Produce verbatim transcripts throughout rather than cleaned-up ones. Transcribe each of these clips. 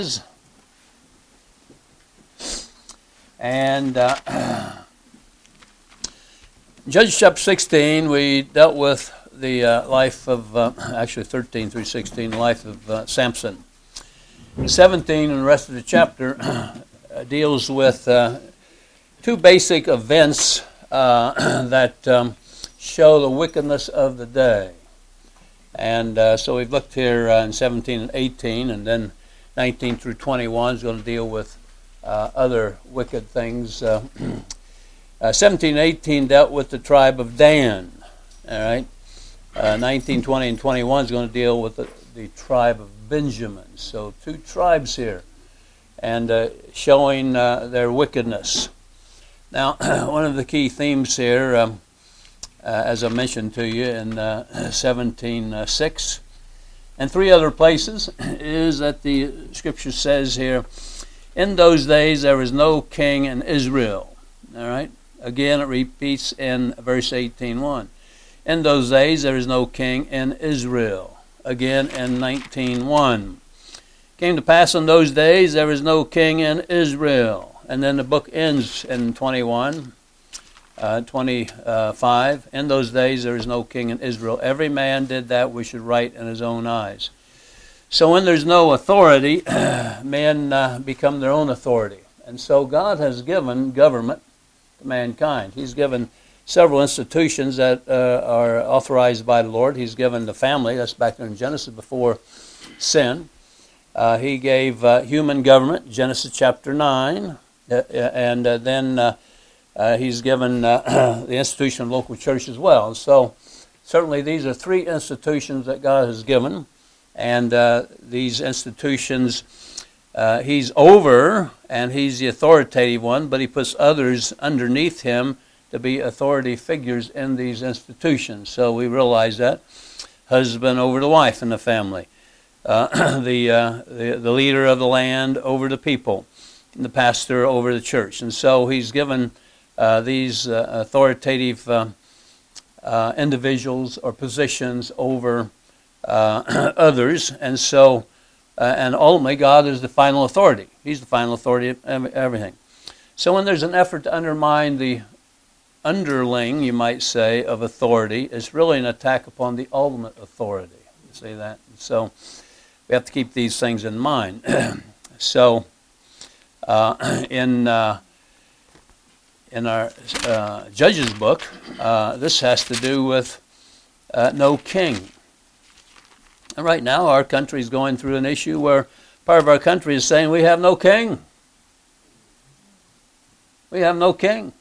And uh, Judges chapter sixteen, we dealt with the uh, life of, uh, actually thirteen through sixteen, life of uh, Samson. seventeen and the rest of the chapter uh, deals with uh, two basic events uh, that um, show the wickedness of the day. And uh, so we've looked here uh, in seventeen and eighteen, and then nineteen through twenty-one is going to deal with uh, other wicked things. Uh, uh, seventeen and eighteen dealt with the tribe of Dan. All right. Uh, nineteen, twenty, and twenty-one is going to deal with the, the tribe of Benjamin. So two tribes here, and uh, showing uh, their wickedness. Now, one of the key themes here, um, uh, as I mentioned to you in uh, seventeen six, and three other places, is that the Scripture says here, in those days there was no king in Israel. All right. Again, it repeats in verse eighteen one. In those days there is no king in Israel. Again in nineteen one. Came to pass in those days there is no king in Israel. And then the book ends in twenty-one, uh, twenty-five. In those days there is no king in Israel. Every man did that which is right in his own eyes. So when there's no authority, men uh, become their own authority. And so God has given government to mankind. He's given several institutions that uh, are authorized by the Lord. He's given the family. That's back there in Genesis before sin. Uh, he gave uh, human government, Genesis chapter nine. Uh, and uh, then uh, uh, he's given uh, the institution of local church as well. And so certainly these are three institutions that God has given. And uh, these institutions, uh, he's over, and he's the authoritative one, but he puts others underneath him to be authority figures in these institutions. So we realize that. Husband over the wife in the family. Uh, the, uh, the the leader of the land over the people. And the pastor over the church. And so he's given uh, these uh, authoritative uh, uh, individuals or positions over uh, others. And so, uh, and ultimately God is the final authority. He's the final authority of everything. So when there's an effort to undermine the underling, you might say, of authority, it's really an attack upon the ultimate authority. You see that? So we have to keep these things in mind. So uh, in uh, in our uh, Judges book, uh, this has to do with uh, no king. And right now our country is going through an issue where part of our country is saying we have no king. We have no king.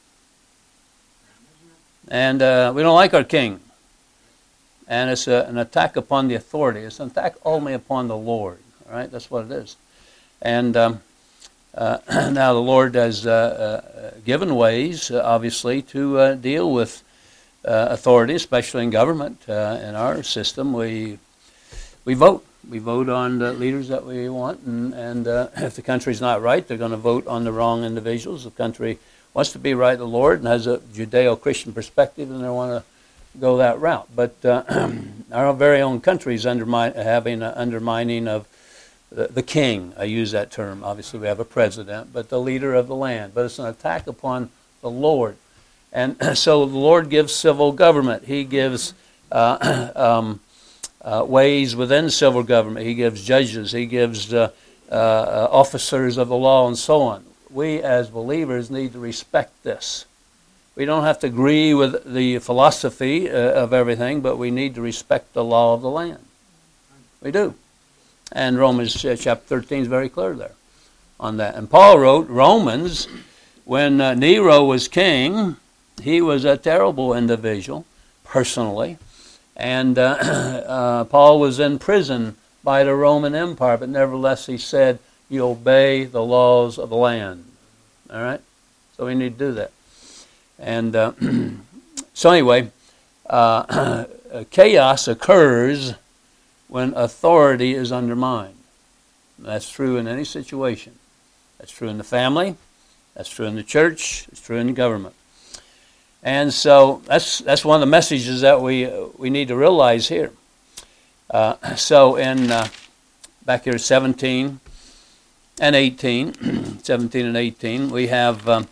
And uh, we don't like our king. And it's a, an attack upon the authority. It's an attack only upon the Lord. All right, that's what it is. And um, uh, now the Lord has uh, uh, given ways, uh, obviously, to uh, deal with uh, authority, especially in government. Uh, in our system, we we vote. We vote on the leaders that we want. And, and uh, if the country's not right, they're going to vote on the wrong individuals. The country wants to be right to the Lord and has a Judeo-Christian perspective, and they want to go that route. But uh, our very own country is undermine, having an undermining of the, the king. I use that term. Obviously, we have a president, but the leader of the land. But it's an attack upon the Lord. And so the Lord gives civil government. He gives uh, um, uh, ways within civil government. He gives judges. He gives uh, uh, officers of the law and so on. We as believers need to respect this. We don't have to agree with the philosophy uh, of everything, but we need to respect the law of the land. We do. And Romans chapter thirteen is very clear there on that. And Paul wrote, Romans, when uh, Nero was king, he was a terrible individual, personally. And uh, uh, Paul was in prison by the Roman Empire, but nevertheless he said, you obey the laws of the land. All right? So we need to do that. And uh, so anyway, uh, chaos occurs when authority is undermined. That's true in any situation. That's true in the family. That's true in the church. It's true in the government. And so that's that's one of the messages that we uh, we need to realize here. Uh, so in uh, back here seventeen, and eighteen, seventeen and eighteen, we have, um,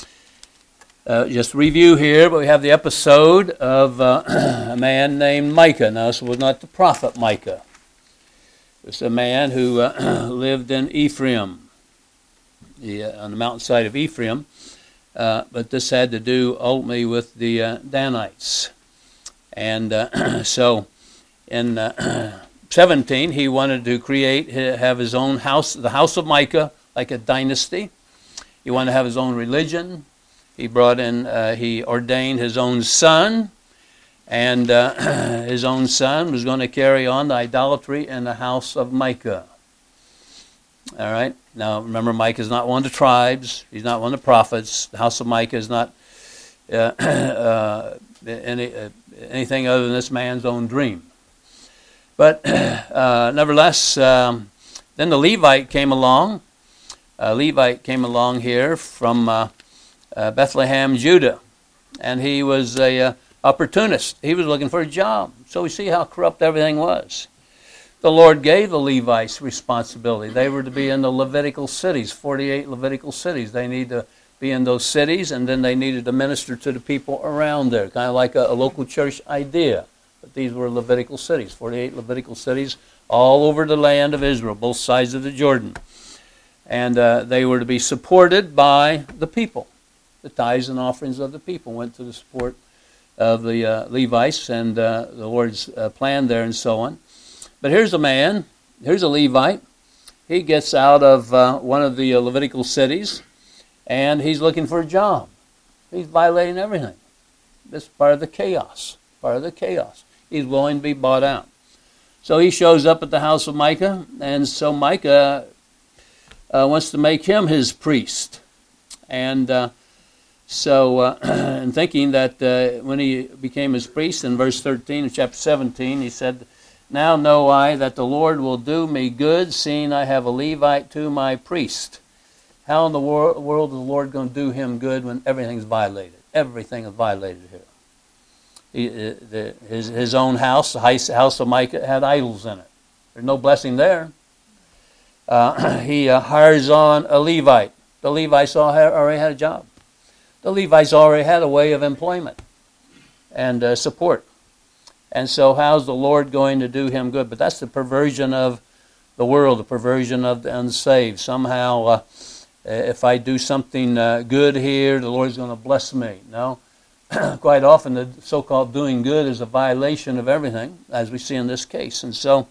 uh, just review here, but we have the episode of uh, a man named Micah. Now, this was not the prophet Micah. It was a man who uh, lived in Ephraim, the, uh, on the mountainside of Ephraim. Uh, but this had to do ultimately with the uh, Danites. And uh, so in uh, seventeen, he wanted to create, have his own house, the house of Micah, like a dynasty. He wanted to have his own religion. He brought in, uh, he ordained his own son, and uh, his own son was going to carry on the idolatry in the house of Micah. All right. Now, remember, Micah is not one of the tribes. He's not one of the prophets. The house of Micah is not uh, uh, any, uh, anything other than this man's own dream. But uh, nevertheless, um, then the Levite came along. A Levite came along here from uh, uh, Bethlehem, Judah, and he was a uh, opportunist. He was looking for a job. So we see how corrupt everything was. The Lord gave the Levites responsibility. They were to be in the Levitical cities, forty-eight Levitical cities. They need to be in those cities, and then they needed to minister to the people around there, kind of like a, a local church idea. But these were Levitical cities, forty-eight Levitical cities, all over the land of Israel, both sides of the Jordan. And uh, they were to be supported by the people. The tithes and offerings of the people went to the support of the uh, Levites and uh, the Lord's uh, plan there and so on. But here's a man, here's a Levite. He gets out of uh, one of the uh, Levitical cities, and he's looking for a job. He's violating everything. This is part of the chaos, part of the chaos. He's willing to be bought out. So he shows up at the house of Micah, and so Micah uh, wants to make him his priest. And uh, so, uh, and thinking that uh, when he became his priest, in verse thirteen of chapter seventeen, he said, "Now know I that the Lord will do me good, seeing I have a Levite to my priest." How in the wor- world is the Lord going to do him good when everything's violated? Everything is violated here. He, uh, the, his, his own house, the house of Micah, had idols in it. There's no blessing there. Uh, he uh, hires on a Levite. The Levites all had, already had a job. The Levites already had a way of employment and uh, support. And so how's the Lord going to do him good? But that's the perversion of the world, the perversion of the unsaved. Somehow, uh, if I do something uh, good here, the Lord's going to bless me. No. Quite often, the so-called doing good is a violation of everything, as we see in this case. And so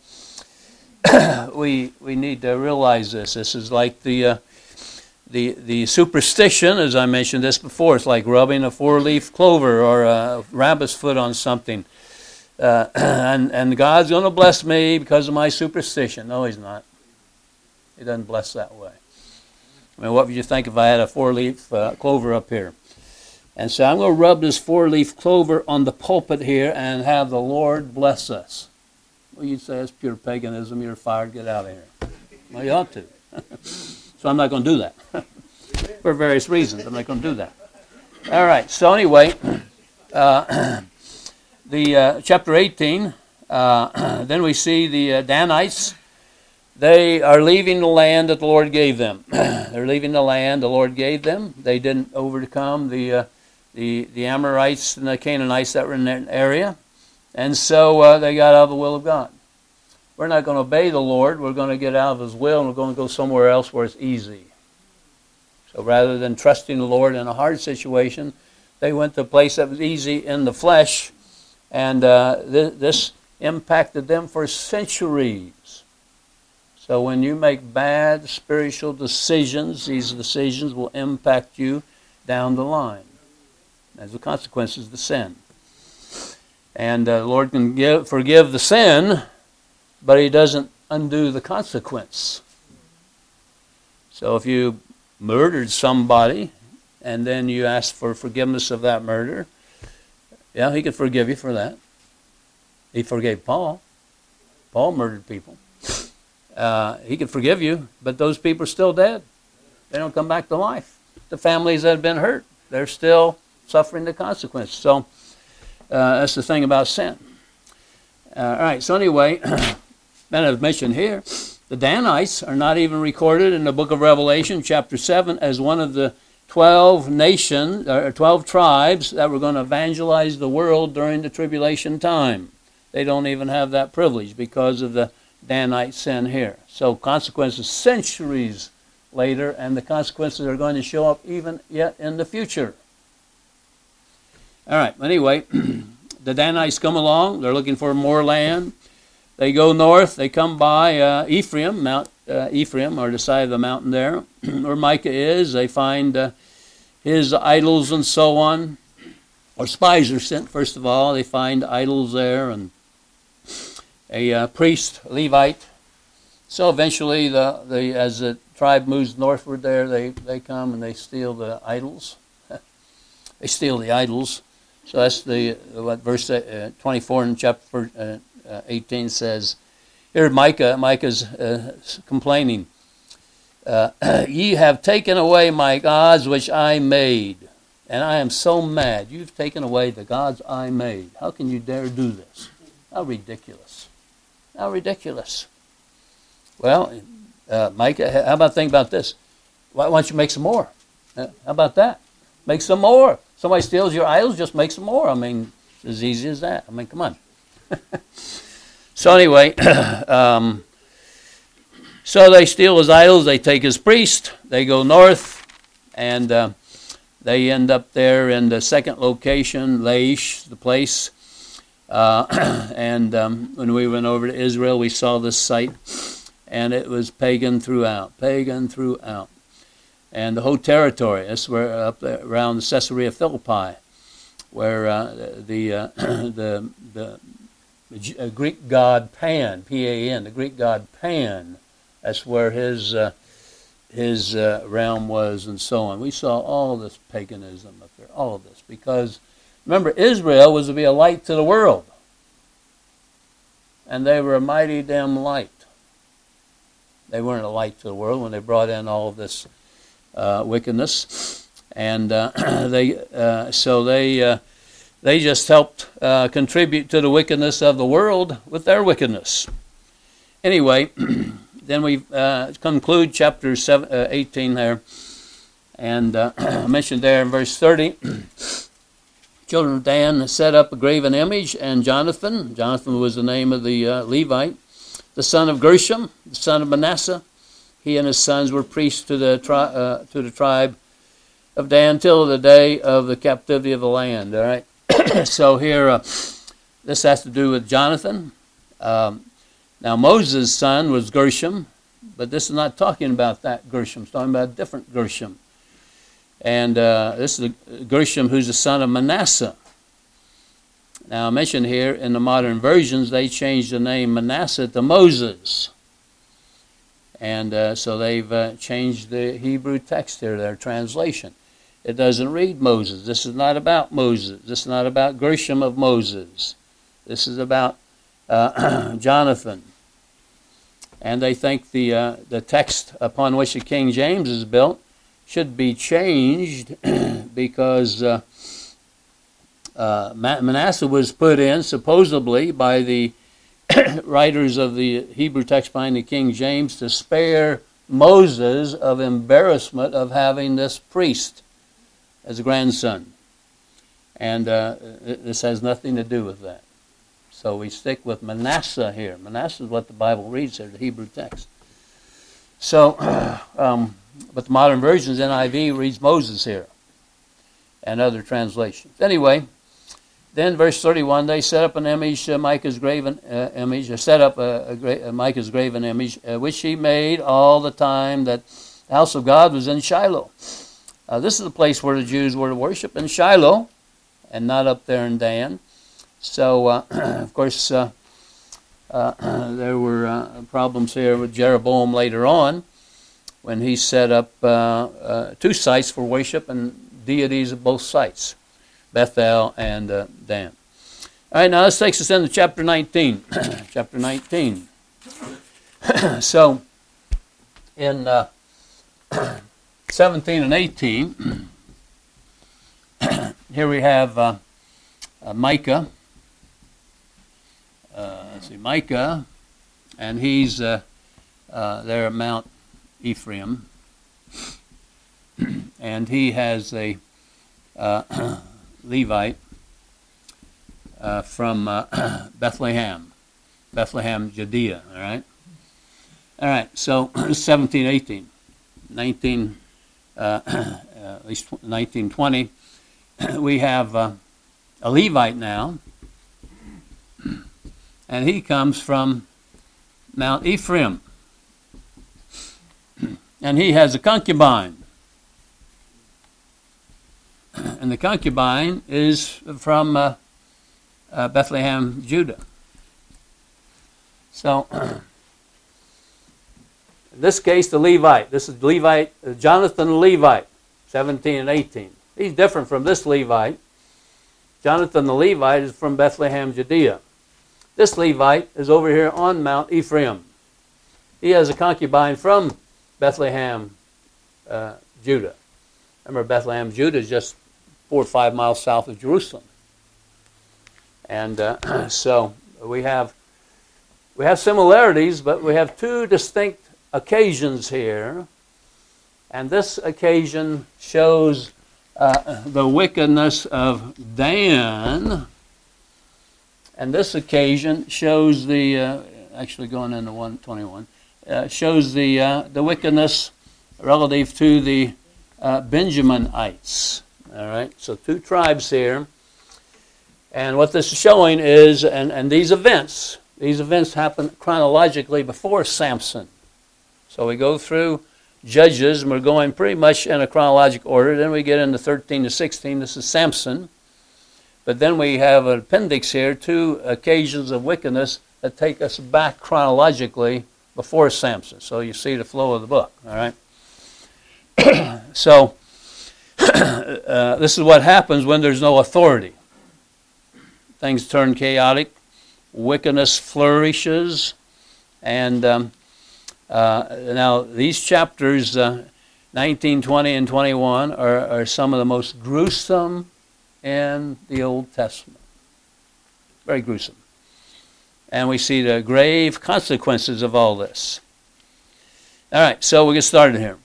we we need to realize this. This is like the... Uh, The the superstition, as I mentioned this before, it's like rubbing a four-leaf clover or a rabbit's foot on something. Uh, and, and God's going to bless me because of my superstition. No, he's not. He doesn't bless that way. I mean, what would you think if I had a four-leaf uh, clover up here? And so I'm going to rub this four-leaf clover on the pulpit here and have the Lord bless us. Well, you'd say that's pure paganism. You're fired. Get out of here. Well, you ought to. So I'm not going to do that. For various reasons, I'm not going to do that. All right, so anyway, uh, the uh, chapter eighteen, uh, then we see the uh, Danites. They are leaving the land that the Lord gave them. They're leaving the land the Lord gave them. They didn't overcome the, uh, the, the Amorites and the Canaanites that were in that area. And so uh, they got out of the will of God. We're not going to obey the Lord. We're going to get out of his will, and we're going to go somewhere else where it's easy. So rather than trusting the Lord in a hard situation, they went to a place that was easy in the flesh, and uh, th- this impacted them for centuries. So when you make bad spiritual decisions, these decisions will impact you down the line as the consequences of the sin. And uh, the Lord can give, forgive the sin, but he doesn't undo the consequence. So if you murdered somebody and then you ask for forgiveness of that murder, yeah, he could forgive you for that. He forgave Paul. Paul murdered people. Uh, he could forgive you, but those people are still dead. They don't come back to life. The families that have been hurt, they're still suffering the consequences. So uh, that's the thing about sin. Uh, all right, so anyway, then as mentioned here, The Danites are not even recorded in the book of Revelation, chapter seven, as one of the twelve nations, or twelve tribes that were going to evangelize the world during the tribulation time. They don't even have that privilege because of the Danite sin here. So consequences centuries later, and the consequences are going to show up even yet in the future. All right, anyway, the Danites come along. They're looking for more land. They go north. They come by uh, Ephraim, Mount uh, Ephraim, or the side of the mountain there, where Micah is. They find uh, his idols and so on. Or spies are sent, first of all. They find idols there and a uh, priest, Levite. So eventually, the, the as the tribe moves northward there, they, they come and they steal the idols. They steal the idols. So that's the what verse uh, twenty-four in chapter uh, uh, eighteen says. Here Micah, Micah's uh, complaining. Uh, Ye have taken away my gods which I made, and I am so mad. You've taken away the gods I made. How can you dare do this? How ridiculous. How ridiculous. Well, uh, Micah, how about think about this? Why, why don't you make some more? Uh, how about that? Make some more. Somebody steals your idols, just make some more. I mean, it's as easy as that. I mean, come on. So anyway, um, so they steal his idols. They take his priest. They go north, and uh, they end up there in the second location, Laish, the place. Uh, and um, when we went over to Israel, we saw this site, and it was pagan throughout, pagan throughout. And the whole territory, that's where up there around Caesarea Philippi, where uh, the, uh, the the the Greek god Pan, P A N, the Greek god Pan, that's where his uh, his uh, realm was, and so on. We saw all this paganism up there, all of this, because remember, Israel was to be a light to the world, and they were a mighty damn light. They weren't a light to the world when they brought in all of this Uh, wickedness, and uh, they uh, so they uh, they just helped uh, contribute to the wickedness of the world with their wickedness. Anyway, then we uh, conclude chapter seven, uh, eighteen there, and uh, I mentioned there in verse thirty, children of Dan set up a graven image, and Jonathan, Jonathan was the name of the uh, Levite, the son of Gershom, the son of Manasseh. He and his sons were priests to the tri- uh, to the tribe of Dan till the day of the captivity of the land. All right. So here, uh, this has to do with Jonathan. Um, now Moses' son was Gershom, but this is not talking about that Gershom. It's talking about a different Gershom. And uh, this is the Gershom who's the son of Manasseh. Now I mentioned here in the modern versions they changed the name Manasseh to Moses. And uh, so they've uh, changed the Hebrew text here, their translation. It doesn't read Moses. This is not about Moses. This is not about Gershom of Moses. This is about uh, Jonathan. And they think the uh, the text upon which the King James is built should be changed because uh, uh, Manasseh was put in supposedly by the writers of the Hebrew text behind the King James to spare Moses of embarrassment of having this priest as a grandson. And uh, this has nothing to do with that. So we stick with Manasseh here. Manasseh is what the Bible reads there, the Hebrew text. So, um, but the modern versions, N I V, reads Moses here and other translations. Anyway, then verse thirty-one, they set up an image, uh, Micah's graven uh, image, or set up a, a, gra- a Micah's graven image, uh, which he made all the time that the house of God was in Shiloh. Uh, this is the place where the Jews were to worship, in Shiloh, and not up there in Dan. So, uh, of course, uh, uh, there were uh, problems here with Jeroboam later on, when he set up uh, uh, two sites for worship and deities of both sites, Bethel and uh, Dan. All right, now this takes us into chapter nineteen. Chapter nineteen. So, in uh, seventeen and eighteen, here we have uh, uh, Micah. Uh, let's see, Micah, and he's uh, uh, there at Mount Ephraim. And he has a uh, Levite uh, from uh, Bethlehem, Bethlehem, Judea, all right? All right, so seventeen, eighteen, nineteen, uh, at least nineteen twenty, we have uh, a Levite now, and he comes from Mount Ephraim, and he has a concubine. And the concubine is from uh, uh, Bethlehem, Judah. So, in this case, the Levite. This is Levite, uh, Jonathan the Levite, seventeen and eighteen. He's different from this Levite. Jonathan the Levite is from Bethlehem, Judea. This Levite is over here on Mount Ephraim. He has a concubine from Bethlehem, uh, Judah. Remember, Bethlehem, Judah is just four or five miles south of Jerusalem. And uh, so we have we have similarities, but we have two distinct occasions here. And this occasion shows uh, the wickedness of Dan. And this occasion shows the, uh, actually going into one twenty-one, uh, shows the, uh, the wickedness relative to the uh, Benjaminites. All right, so two tribes here. And what this is showing is, and, and these events, these events happen chronologically before Samson. So we go through Judges, and we're going pretty much in a chronological order. Then we get into thirteen to sixteen. This is Samson. But then we have an appendix here, two occasions of wickedness that take us back chronologically before Samson. So you see the flow of the book, all right? So, uh, this is what happens when there's no authority. Things turn chaotic, wickedness flourishes, and um, uh, now these chapters, uh, nineteen, twenty, and twenty-one, are, are some of the most gruesome in the Old Testament. Very gruesome. And we see the grave consequences of all this. All right, so we get started here.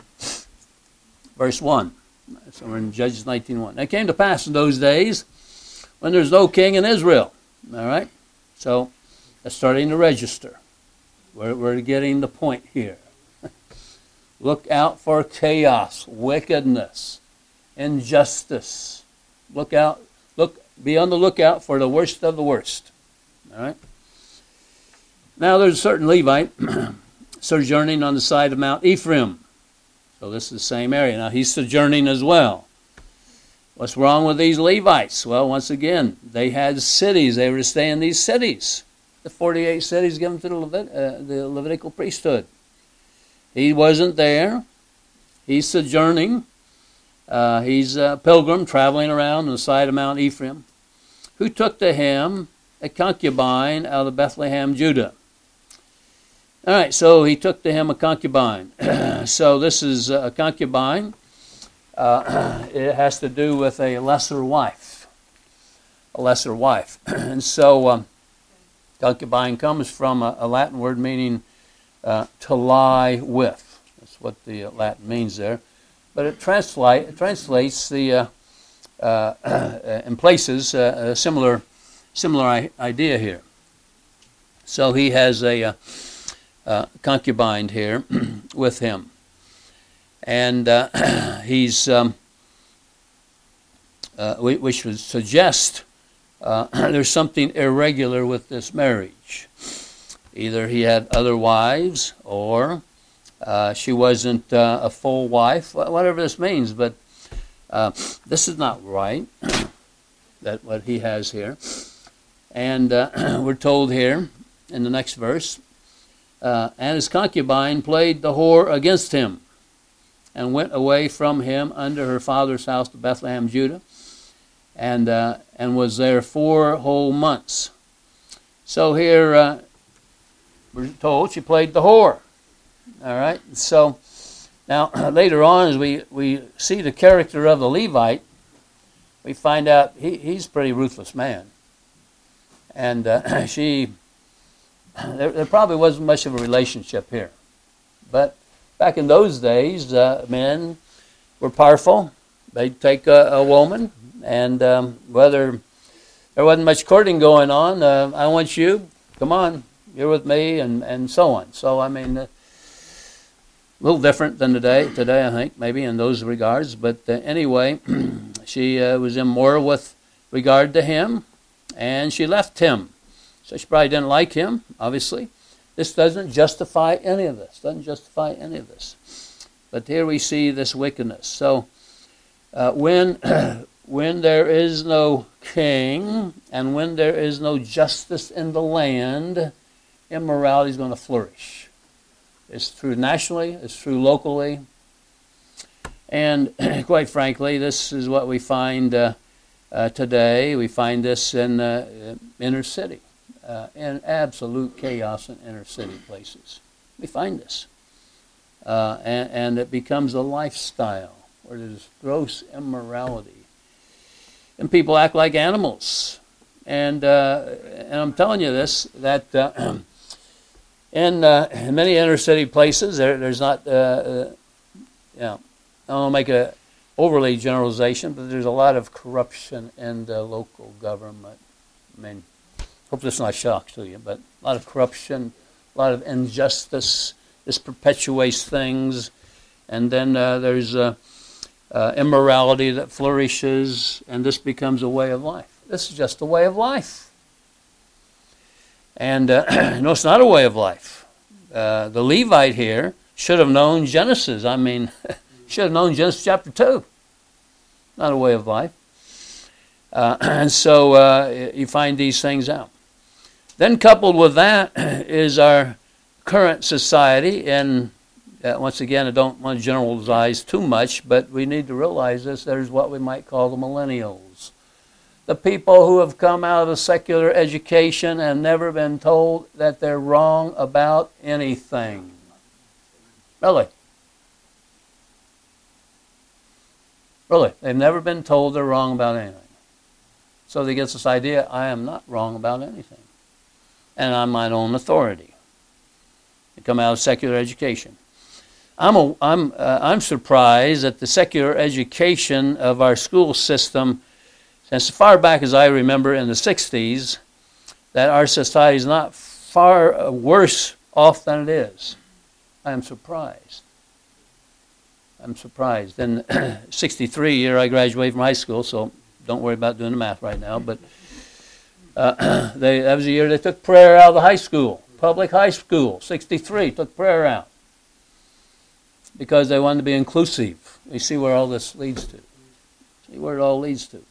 Verse one. So we're in Judges nineteen one. It came to pass in those days when there's no king in Israel. All right? So that's starting to register. We're, we're getting the point here. Look out for chaos, wickedness, injustice. Look out, look, be on the lookout for the worst of the worst. All right? Now there's a certain Levite sojourning on the side of Mount Ephraim. So this is the same area. Now he's sojourning as well. What's wrong with these Levites? Well, once again, they had cities. They were to stay in these cities. The forty-eight cities given to the, Levit- uh, the Levitical priesthood. He wasn't there. He's sojourning. Uh, he's a pilgrim traveling around on the side of Mount Ephraim, who took to him a concubine out of Bethlehem, Judah. All right, so he took to him a concubine. So this is a concubine. Uh, it has to do with a lesser wife. A lesser wife. And so um, concubine comes from a, a Latin word meaning uh, to lie with. That's what the Latin means there. But it, translate, it translates the, uh, uh, in places, uh, a similar, similar idea here. So he has a... Uh, Uh, concubine here with him. And uh, he's, um, uh, which would suggest uh, there's something irregular with this marriage. Either he had other wives or uh, she wasn't uh, a full wife, whatever this means. But uh, this is not right, that what he has here. And uh, we're told here in the next verse, Uh, and his concubine played the whore against him and went away from him unto her father's house to Bethlehem, Judah, and uh, and was there four whole months. So here uh, we're told she played the whore. All right. So now later on, as we, we see the character of the Levite, we find out he, he's a pretty ruthless man. And uh, she... there, there probably wasn't much of a relationship here. But back in those days, uh, men were powerful. They'd take a, a woman, and um, whether there wasn't much courting going on, uh, I want you, come on, you're with me, and, and so on. So, I mean, uh, a little different than today, today I think, maybe in those regards. But uh, anyway, she uh, was immoral with regard to him, and she left him. So she probably didn't like him, obviously. This doesn't justify any of this, doesn't justify any of this. But here we see this wickedness. So uh, when, when there is no king, and when there is no justice in the land, immorality is going to flourish. It's true nationally, it's true locally, and quite frankly, this is what we find uh, uh, today. We find this in uh, inner city, uh, in absolute chaos in inner city places. We find this, uh, and, and it becomes a lifestyle where there's gross immorality, and people act like animals. And uh, and I'm telling you this that. Uh, In, uh, in many inner city places, there, there's not, uh, uh, you know, I don't want to make a overly generalization, but there's a lot of corruption in the local government. I mean, hope this is not a shock to you, but a lot of corruption, a lot of injustice. This perpetuates things, and then uh, there's uh, uh, immorality that flourishes, and this becomes a way of life. This is just a way of life. And uh, no, it's not a way of life. Uh, the Levite here should have known Genesis. I mean, should have known Genesis chapter two. Not a way of life. Uh, and so uh, you find these things out. Then coupled with that is our current society. And uh, once again, I don't want to generalize too much, but we need to realize this. There's what we might call the millennials. The people who have come out of a secular education and never been told that they're wrong about anything. Really. Really. They've never been told they're wrong about anything. So they get this idea, I am not wrong about anything. And I'm my own authority. They come out of secular education. I'm, a, I'm, uh, I'm surprised that the secular education of our school system, as far back as I remember in the sixties, that our society is not far worse off than it is. I am surprised. I'm surprised. In sixty-three year, I graduated from high school, so don't worry about doing the math right now. But uh, they, that was the year they took prayer out of the high school, public high school. sixty-three took prayer out because they wanted to be inclusive. You see where all this leads to. See where it all leads to.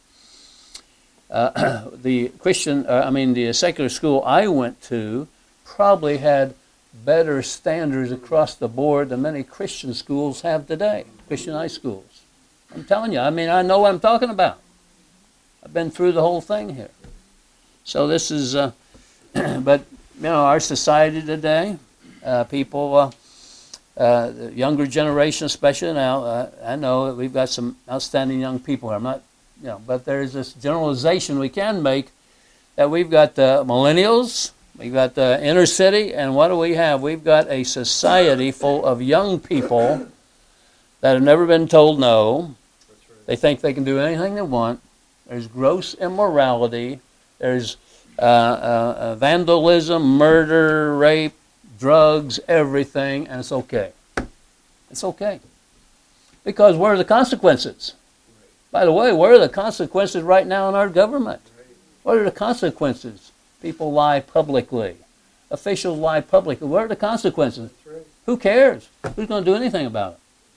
Uh, the Christian, uh, I mean, the secular school I went to probably had better standards across the board than many Christian schools have today, Christian high schools. I'm telling you, I mean, I know what I'm talking about. I've been through the whole thing here. So this is, uh, but, you know, our society today, uh, people, uh, uh, the younger generation especially now, uh, I know that we've got some outstanding young people here. I'm not, you know, but there's this generalization we can make that we've got the millennials, we've got the inner city, and what do we have? We've got a society full of young people that have never been told no. They think they can do anything they want. There's gross immorality. There's uh, uh, uh, vandalism, murder, rape, drugs, everything, and it's okay. It's okay. Because what are the consequences? By the way, what are the consequences right now in our government? What are the consequences? People lie publicly. Officials lie publicly. What are the consequences? Who cares? Who's going to do anything about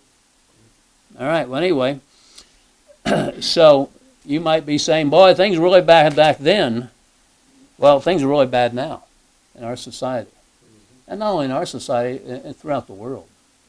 it? All right, well, anyway, so you might be saying, boy, things were really bad back then. Well, things are really bad now in our society. And not only in our society, throughout the world.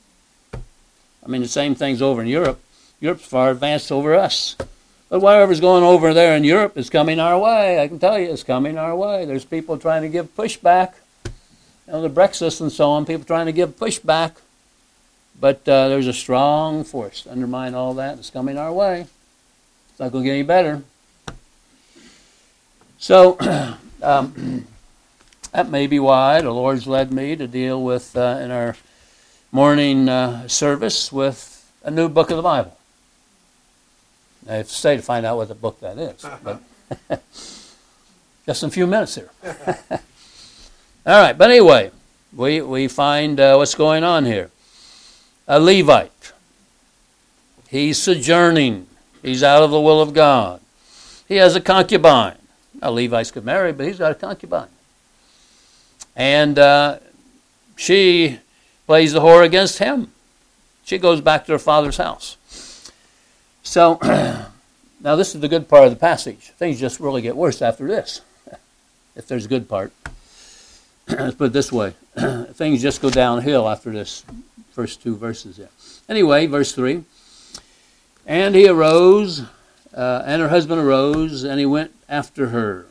I mean, the same thing's over in Europe. Europe's far advanced over us. But whatever's going over there in Europe is coming our way. I can tell you it's coming our way. There's people trying to give pushback. You know, the Brexit and so on, people trying to give pushback. But uh, there's a strong force to undermine all that. It's coming our way. It's not going to get any better. So, um, that may be why the Lord's led me to deal with, uh, in our morning uh, service, with a new book of the Bible. I have to stay to find out what the book that is. But just in a few minutes here. All right, but anyway, we, we find uh, what's going on here. A Levite. He's sojourning. He's out of the will of God. He has a concubine. Now, Levites could marry, but he's got a concubine. And uh, she plays the whore against him. She goes back to her father's house. So, now this is the good part of the passage. Things just really get worse after this, if there's a good part. Let's put it this way. Things just go downhill after this first two verses there. Anyway, verse three. And he arose, uh, and her husband arose, and he went after her.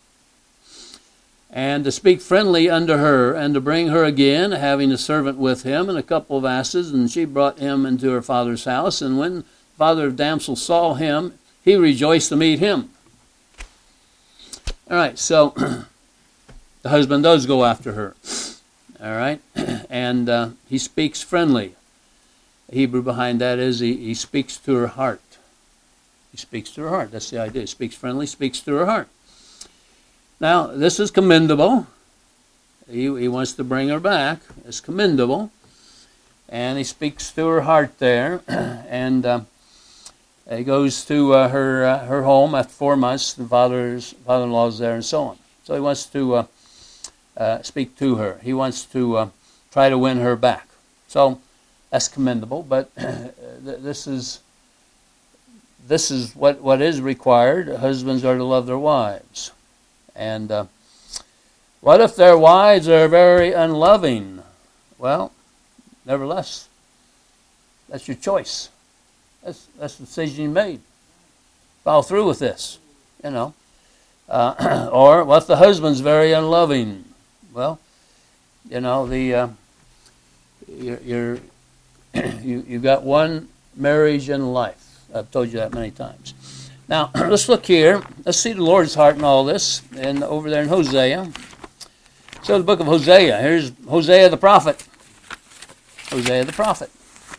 And to speak friendly unto her, and to bring her again, having a servant with him, and a couple of asses, and she brought him into her father's house. And when the father of the damsel saw him, he rejoiced to meet him. All right, so the husband does go after her. All right, and uh, he speaks friendly. The Hebrew behind that is he, he speaks to her heart. He speaks to her heart. That's the idea. He speaks friendly, speaks to her heart. Now, this is commendable. He, he wants to bring her back. It's commendable. And he speaks to her heart there. And uh, he goes to uh, her uh, her home after four months. The father's, father-in-law's there and so on. So he wants to uh, uh, speak to her. He wants to uh, try to win her back. So that's commendable. But this is this is what, what is required. Husbands are to love their wives. And uh, what if their wives are very unloving? Well, nevertheless, that's your choice. That's that's the decision you made. Follow through with this, you know. Uh, or what if the husband's very unloving? Well, you know, the uh, you're, you're you you've got one marriage in life. I've told you that many times. Now, let's look here. Let's see the Lord's heart in all this. And over there in Hosea. So the book of Hosea. Here's Hosea the prophet. Hosea the prophet.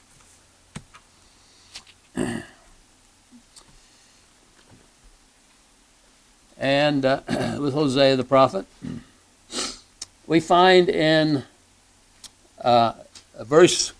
And uh, with Hosea the prophet, we find in uh, verse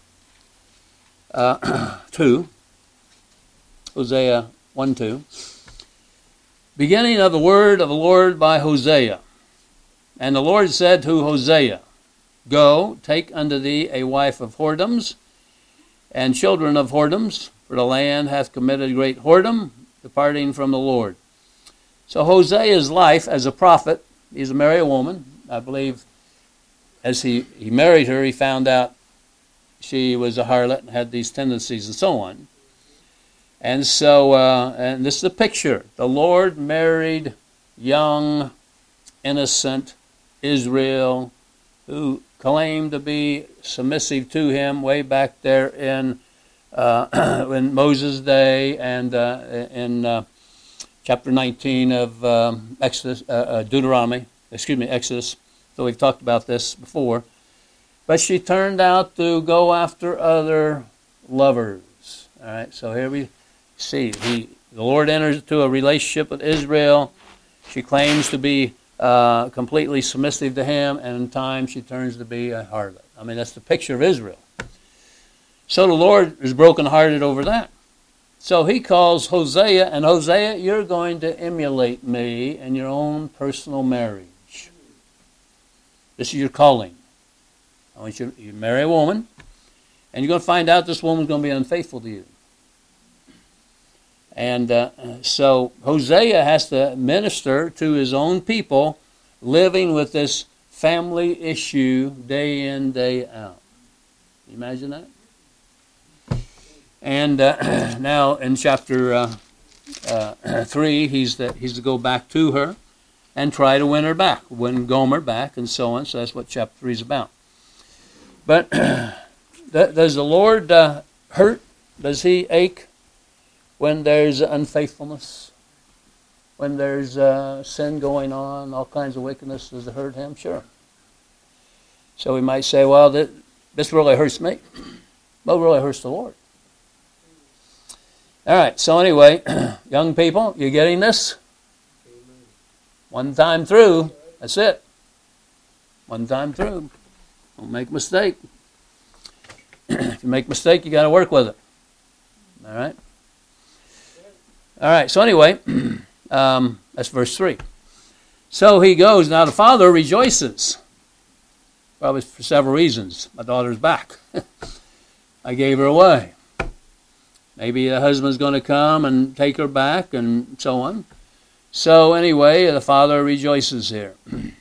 uh, two, Hosea one two, beginning of the word of the Lord by Hosea. And the Lord said to Hosea, Go, take unto thee a wife of whoredoms, and children of whoredoms, for the land hath committed great whoredom, departing from the Lord. So Hosea's life as a prophet, he's a married woman. I believe as he, he married her, he found out she was a harlot and had these tendencies and so on. And so, uh, and this is a picture. The Lord married young, innocent Israel, who claimed to be submissive to him way back there in uh, in Moses' day and uh, in uh, chapter nineteen of um, Exodus, uh, uh, Deuteronomy. Excuse me, Exodus. So we've talked about this before. But she turned out to go after other lovers. All right. So here we see he the Lord enters into a relationship with Israel. She claims to be uh, completely submissive to him, and in time she turns to be a harlot. I mean, that's the picture of Israel. So the Lord is brokenhearted over that. So he calls Hosea, and Hosea, you're going to emulate me in your own personal marriage. This is your calling. I want you to marry a woman, and you're going to find out this woman's going to be unfaithful to you. And uh, so Hosea has to minister to his own people living with this family issue day in, day out. Can you imagine that? And uh, now in chapter uh, uh, three, he's, the, he's to go back to her and try to win her back, win Gomer back, and so on. So that's what chapter three is about. But does the Lord uh, hurt? Does he ache when there's unfaithfulness? when there's uh, sin going on, all kinds of wickedness, does it hurt him? Sure. So we might say, well, this, this really hurts me. Well, it really hurts the Lord. All right, so anyway, young people, you getting this? Amen. One time through, that's it. One time through. Don't make a mistake. If you make a mistake, you got to work with it. All right? All right, so anyway, um, that's verse three. So he goes, now the father rejoices. Probably for several reasons. My daughter's back. I gave her away. Maybe the husband's going to come and take her back and so on. So anyway, the father rejoices here.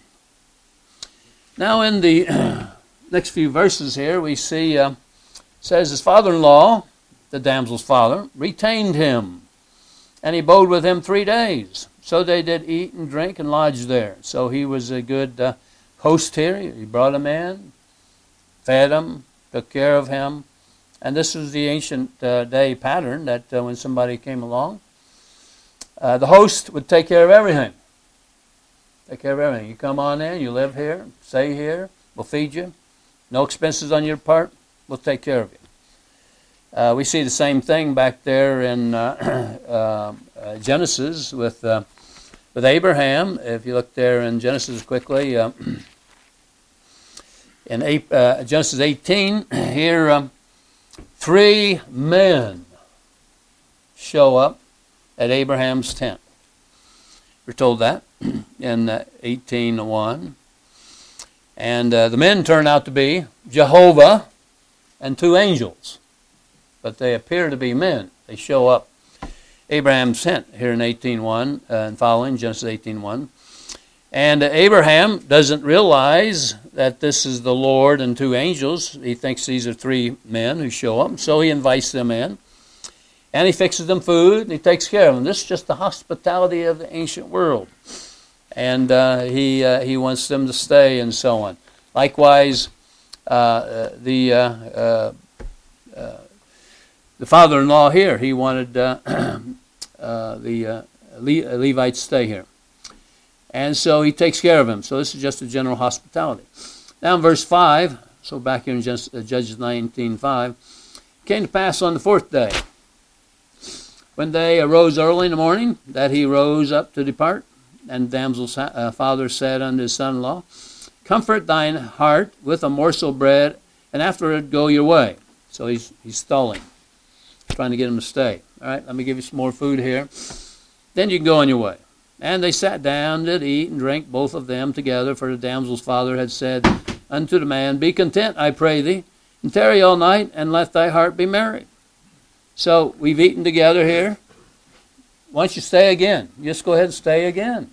Now in the next few verses here, we see, uh, says his father-in-law, the damsel's father, retained him, and he abode with him three days. So they did eat and drink and lodge there. So he was a good uh, host here. He brought him in, fed him, took care of him. And this was the ancient uh, day pattern that uh, when somebody came along, uh, the host would take care of everything. Take care of everything. You come on in, you live here, stay here, we'll feed you. No expenses on your part, we'll take care of you. Uh, we see the same thing back there in uh, uh, uh, Genesis with uh, with Abraham. If you look there in Genesis quickly, uh, in eight, uh, Genesis eighteen, here um, three men show up at Abraham's tent. We're told that in uh, eighteen one. And uh, the men turn out to be Jehovah and two angels. But they appear to be men. They show up Abraham's tent here in eighteen one uh, and following, Genesis eighteen one. And uh, Abraham doesn't realize that this is the Lord and two angels. He thinks these are three men who show up. So he invites them in. And he fixes them food and he takes care of them. This is just the hospitality of the ancient world. And uh, he uh, he wants them to stay and so on. Likewise, uh, uh, the uh, uh, uh, the father-in-law here, he wanted uh, uh, the uh, Le- Levites to stay here. And so he takes care of him. So this is just a general hospitality. Now in verse five, so back here in Judges nineteen five, it came to pass on the fourth day, when they arose early in the morning, that he rose up to depart. And the damsel's uh, father said unto his son-in-law, comfort thine heart with a morsel of bread, and afterward go your way. So he's he's stalling, trying to get him to stay. All right, let me give you some more food here. Then you can go on your way. And they sat down, did eat and drink, both of them together, for the damsel's father had said unto the man, be content, I pray thee, and tarry all night, and let thy heart be merry. So we've eaten together here. Why don't you stay again? Just go ahead and stay again.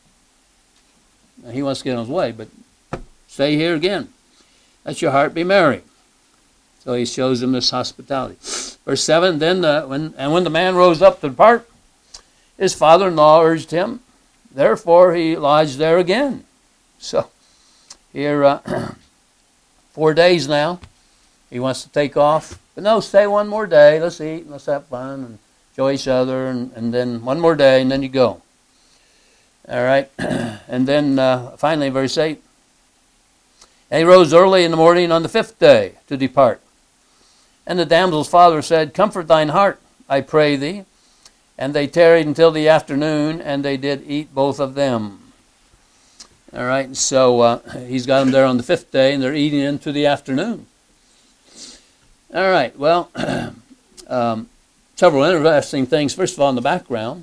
Now, he wants to get on his way, but stay here again. Let your heart be merry. So he shows him this hospitality. Verse seven, then the, when and when the man rose up to depart, his father-in-law urged him. Therefore he lodged there again. So here, uh, four days now, he wants to take off. But no, stay one more day. Let's eat and let's have fun and enjoy each other. And, and then one more day and then you go. All right. And then uh, finally, verse eight. And he rose early in the morning on the fifth day to depart. And the damsel's father said, comfort thine heart, I pray thee. And they tarried until the afternoon, and they did eat both of them. All right, so uh, he's got them there on the fifth day, and they're eating into the afternoon. All right, well, um, several interesting things. First of all, in the background,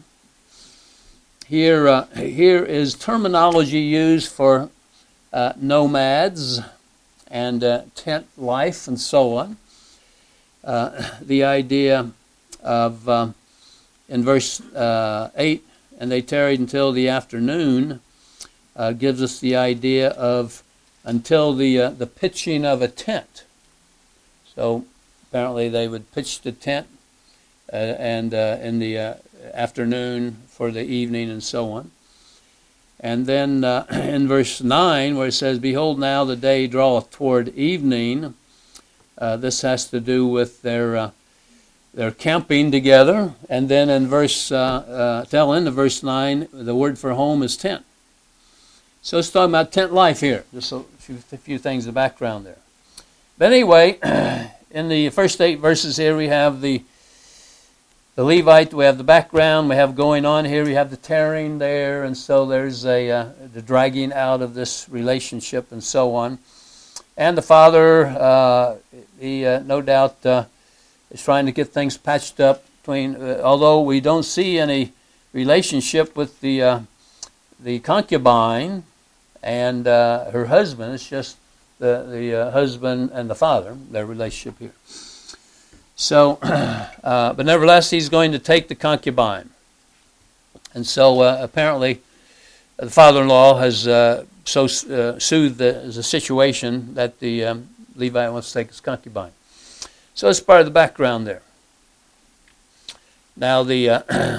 here, uh, here is terminology used for uh, nomads and uh, tent life and so on. Uh, the idea of... Uh, In verse uh, eight, and they tarried until the afternoon, uh, gives us the idea of until the uh, the pitching of a tent. So apparently they would pitch the tent uh, and uh, in the uh, afternoon for the evening and so on. And then uh, in verse nine, where it says, behold, now the day draweth toward evening, uh, this has to do with their... Uh, they're camping together. And then in verse, uh, uh, tail end of verse nine, the word for home is tent. So it's talking about tent life here. Just a few, a few things in the background there. But anyway, in the first eight verses here, we have the the Levite. We have the background. We have going on here. We have the tearing there, and so there's a uh, the dragging out of this relationship, and so on. And the father, uh, he uh, no doubt uh, is trying to get things patched up between. Uh, although we don't see any relationship with the uh, the concubine and uh, her husband. It's just the the uh, husband and the father, their relationship here. So, uh, but nevertheless, he's going to take the concubine. And so uh, apparently the father-in-law has uh, so uh, soothed the, the situation that the um, Levite wants to take his concubine. So it's part of the background there. Now, the uh,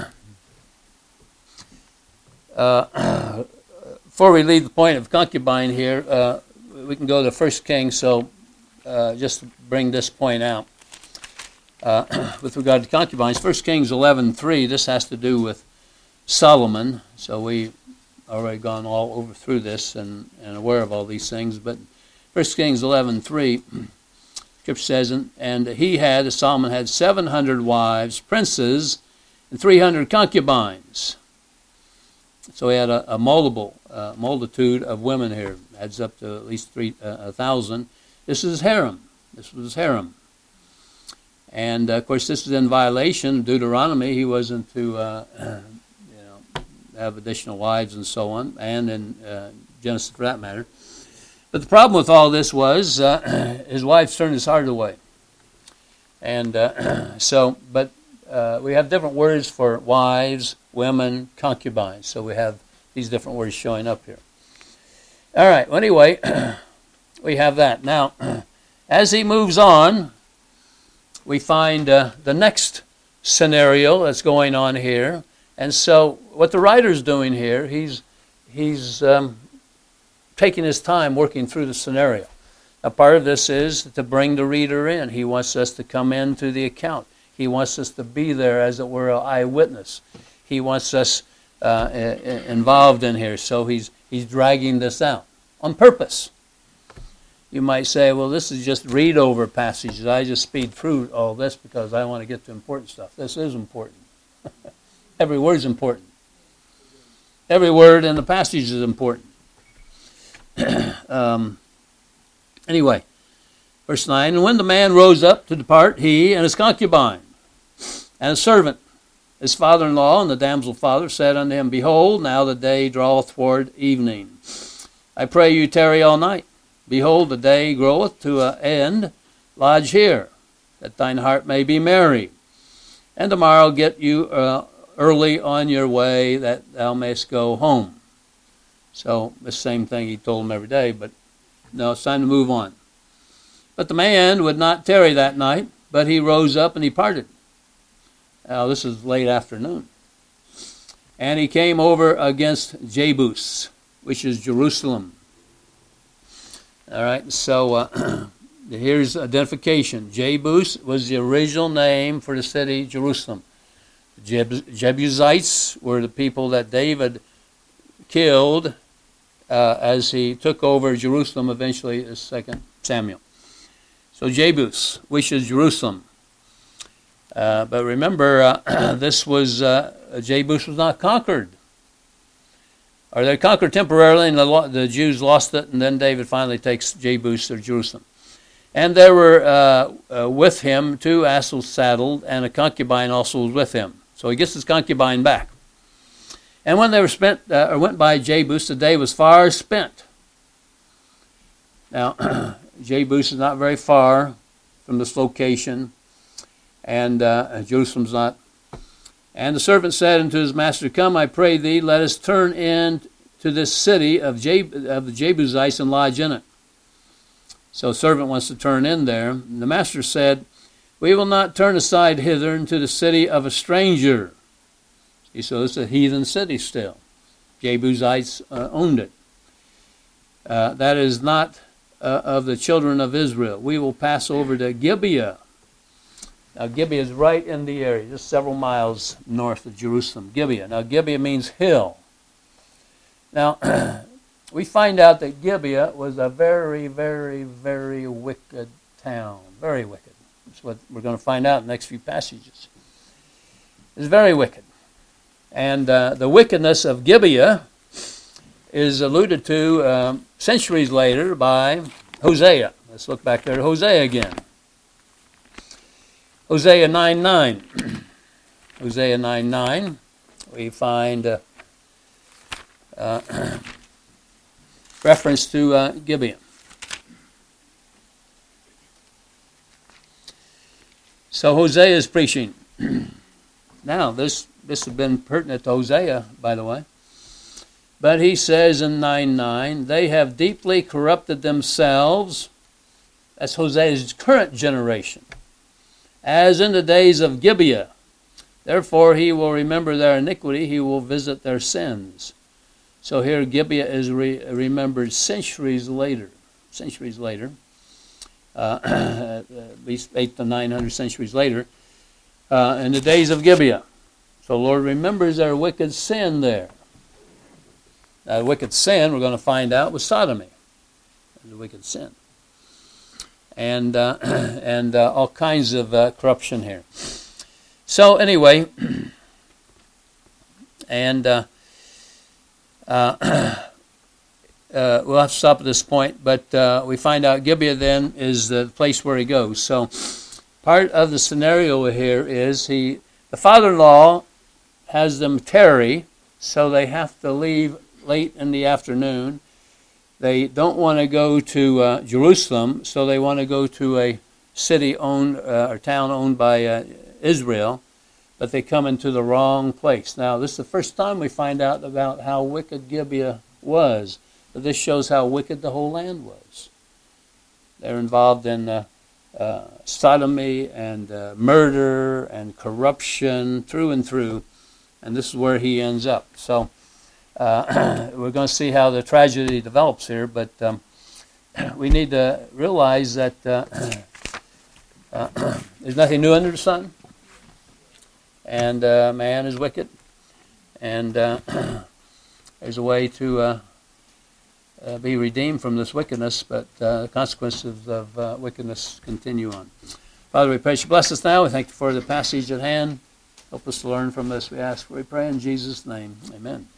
uh, before we leave the point of concubine here, uh, we can go to First Kings, so uh, just to bring this point out. Uh, with regard to concubines, First Kings eleven three, this has to do with Solomon, so we've already gone all over through this and, and aware of all these things, but First Kings eleven three, Scripture says, and he had, Solomon had seven hundred wives, princes, and three hundred concubines. So he had a, a multiple, uh, multitude of women here, adds up to at least three, uh, a thousand. This is harem. This was harem. And, uh, of course, this is in violation of Deuteronomy. He wasn't to, uh, you know, have additional wives and so on, and in uh, Genesis for that matter. But the problem with all this was uh, his wives turned his heart away. And uh, so, but uh, we have different words for wives, women, concubines. So we have these different words showing up here. All right, well, anyway, we have that. Now, as he moves on, we find uh, the next scenario that's going on here. And so what the writer's doing here, he's he's um, taking his time working through the scenario. A part of this is to bring the reader in. He wants us to come into the account. He wants us to be there, as it were, an eyewitness. He wants us uh, involved in here. So he's he's dragging this out on purpose. You might say, well, this is just read-over passages. I just speed through all this because I want to get to important stuff. This is important. Every word is important. Every word in the passage is important. um, anyway, verse nine, and when the man rose up to depart, he and his concubine and his servant, his father-in-law and the damsel father said unto him, behold, now the day draweth toward evening. I pray you tarry all night. Behold, the day groweth to an end. Lodge here, that thine heart may be merry. And tomorrow get you uh, early on your way, that thou mayst go home. So the same thing he told him every day, but no, it's time to move on. But the man would not tarry that night, but he rose up and departed. Now this is late afternoon. And he came over against Jebus, which is Jerusalem. All right, so uh, here's identification. Jebus was the original name for the city Jerusalem. Jeb- Jebusites were the people that David killed uh, as he took over Jerusalem eventually as Second Samuel. So Jebus, which is Jerusalem. Uh, but remember, uh, this was, uh, Jebus was not conquered. Or they conquered temporarily, and the, the Jews lost it, and then David finally takes Jebus or Jerusalem. And there were uh, uh, with him two asses saddled, and a concubine also was with him. So he gets his concubine back. And when they were spent, uh, or went by Jebus, the day was far spent. Now, Jebus is not very far from this location, and uh, Jerusalem's not. And the servant said unto his master, come, I pray thee, let us turn in to this city of, Jeb- of the Jebusites and lodge in it. So the servant wants to turn in there. And the master said, we will not turn aside hither into the city of a stranger. See, so it's a heathen city still. Jebusites uh, owned it. Uh, that is not uh, of the children of Israel. We will pass over to Gibeah. Now, Gibeah is right in the area, just several miles north of Jerusalem. Gibeah. Now, Gibeah means hill. Now, we find out that Gibeah was a very, very, very wicked town. Very wicked. That's what we're going to find out in the next few passages. It's very wicked. And uh, the wickedness of Gibeah is alluded to um, centuries later by Hosea. Let's look back there to Hosea again. Hosea nine nine. Hosea nine nine. We find uh, uh, reference to uh, Gibeah. So Hosea is preaching. Now, this, this has been pertinent to Hosea, by the way. But he says in nine nine, they have deeply corrupted themselves. That's Hosea's current generation. As in the days of Gibeah. Therefore he will remember their iniquity, he will visit their sins. So here Gibeah is re- remembered centuries later. Centuries later. Uh, at least eight to nine hundred centuries later. Uh, in the days of Gibeah. So the Lord remembers their wicked sin there. That wicked sin, we're going to find out, was sodomy. The wicked sin. And uh, and uh, all kinds of uh, corruption here. So anyway, and uh, uh, uh, we'll have to stop at this point, but uh, we find out Gibeah then is the place where he goes. So part of the scenario here is he, the father-in-law has them tarry, so they have to leave late in the afternoon. They don't want to go to uh, Jerusalem, so they want to go to a city owned uh, or town owned by uh, Israel, but they come into the wrong place. Now, this is the first time we find out about how wicked Gibeah was, but this shows how wicked the whole land was. They're involved in uh, uh, sodomy and uh, murder and corruption through and through, and this is where he ends up. So. Uh, we're going to see how the tragedy develops here, but um, we need to realize that uh, uh, there's nothing new under the sun, and uh, man is wicked, and uh, there's a way to uh, uh, be redeemed from this wickedness, but uh, the consequences of uh, wickedness continue on. Father, we pray you bless us now. We thank you for the passage at hand. Help us to learn from this, we ask. We pray in Jesus' name. Amen.